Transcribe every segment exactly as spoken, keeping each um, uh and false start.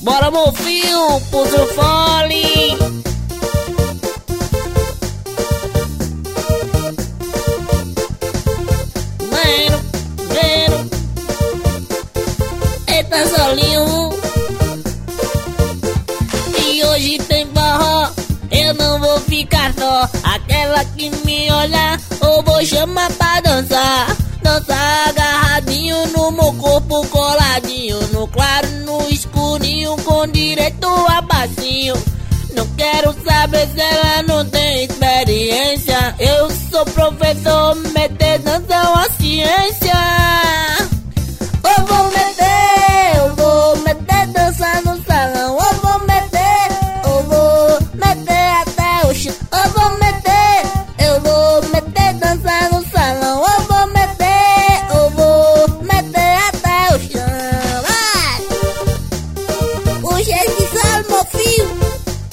Bora, mofinho, puxa o fole. Mano, vendo. Eita, solinho. E hoje tem forró, eu não vou ficar só. Aquela que me olhar, eu vou chamar pra dançar. Dançar agarradinho no meu corpo, coladinho no claro, no escurinho, com direito a passinho. Não quero saber se ela não tem experiência. Eu sou professor, meter dança é uma ciência. Eu vou meter, eu vou meter dança no salão. Eu vou meter, eu vou meter até o chão. Eu vou meter, eu vou meter dança no salão. Eu vou meter, eu vou meter até o chão. Vai! Puxa esse sal, meu filho.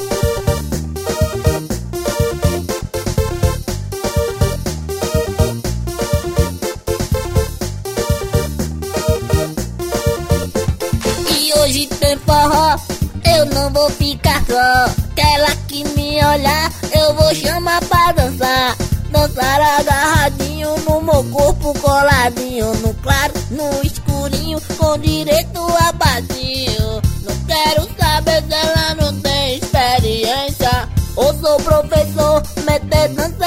Hoje tem forró, eu não vou ficar só. Aquela que me olhar, eu vou chamar pra dançar. Dançar agarradinho no meu corpo, coladinho no claro, no escurinho, com direito a passinho. Não quero saber se ela não tem experiência. Eu sou professor, meter dança